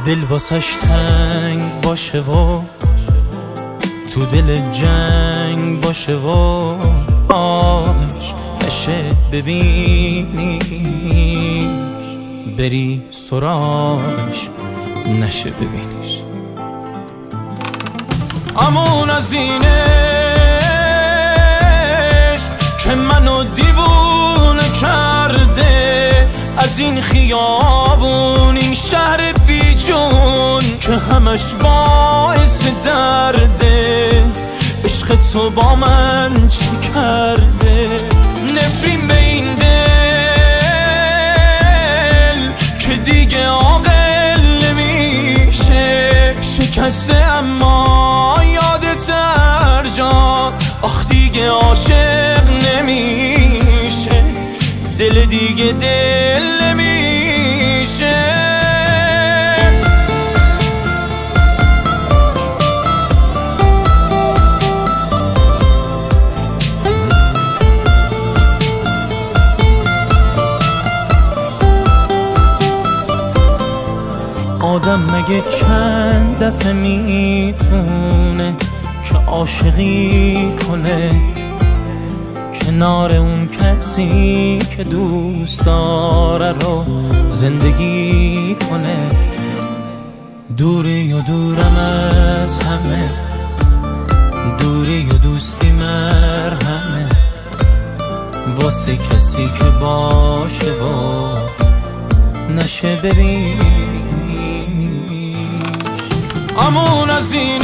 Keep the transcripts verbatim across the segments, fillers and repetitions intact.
دل واسش تنگ باشه و تو دل جنگ باشه و آهش نشه ببینی بری سراغش نشه ببینیش. امون از این عشق که منو دیوونه کرده، از این خیابون این شهر بی جون که همش باعث درده، عشق تو با من چی کرده؟ نفرین به این دل که دیگه عاقل نمیشه، شکسته اما یادت هر جا، آخ دیگه عاشق نمیشه، دل دیگه دل نمیشه. آدم مگه چند دفعه میتونه که عاشقی کنه کنار اون کسی که دوست داره رو زندگی کنه؟ دوری یا دورم از همه، دوری یا دوستی مرهمه واسه کسی که باشه و نشه ببین. امون از این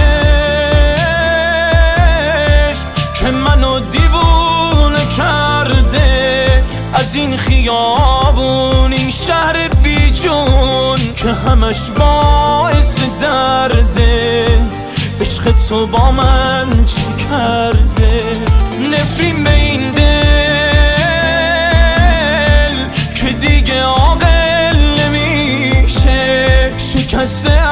عشق که منو دیوونه کرده، از این خیابون این شهر بی جون که همش باعث درده، عشق تو با من چی کرده؟ نفرین به این دل که دیگه عاقل نمیشه، شکسته